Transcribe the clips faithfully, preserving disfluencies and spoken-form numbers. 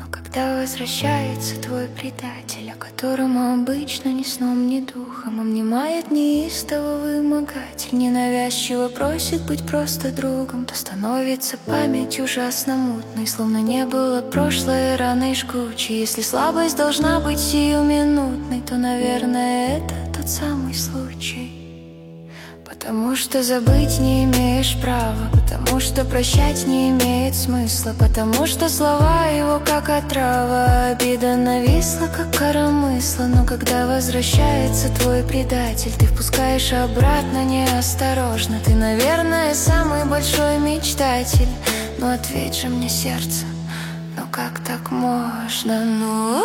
когда возвращается твой предатель, о котором обычно ни сном, ни духом обнимает неистово вымогатель, ненавязчиво просит быть просто другом, то становится память ужасно мутной, словно не было прошлое раной жгучей. Если слабость должна быть сиюминутной, то, наверное, это тот самый случай. Потому что забыть не имеешь права, потому что прощать не имеет смысла, потому что слова его как отрава, обида нависла как коромысла. Но когда возвращается твой предатель, ты впускаешь обратно неосторожно. Ты, наверное, самый большой мечтатель, но ответь же мне, сердце, ну как так можно? Ну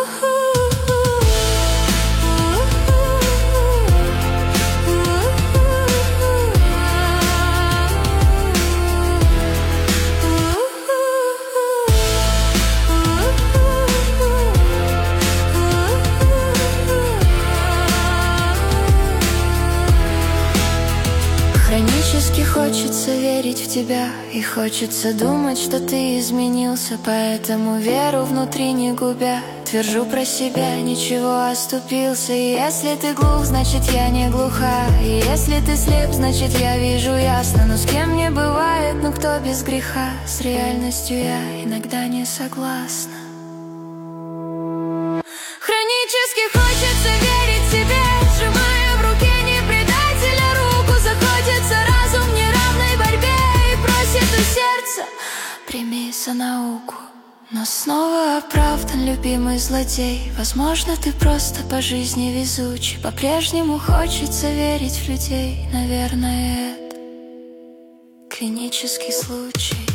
Хронически хочется верить в тебя, и хочется думать, что ты изменился, поэтому веру внутри не губя, твержу про себя, ничего, оступился. И если ты глух, значит я не глуха, и если ты слеп, значит я вижу ясно. Но с кем не бывает, ну кто без греха, с реальностью я иногда не согласна. Хронически хочется верить тебе, сжимая в руке не предателя руку, заходится разум в неравной борьбе и просит у сердца: прими за науку. Но снова оправдан любимый злодей. Возможно, ты просто по жизни везучий, по-прежнему хочется верить в людей. Наверное, это клинический случай.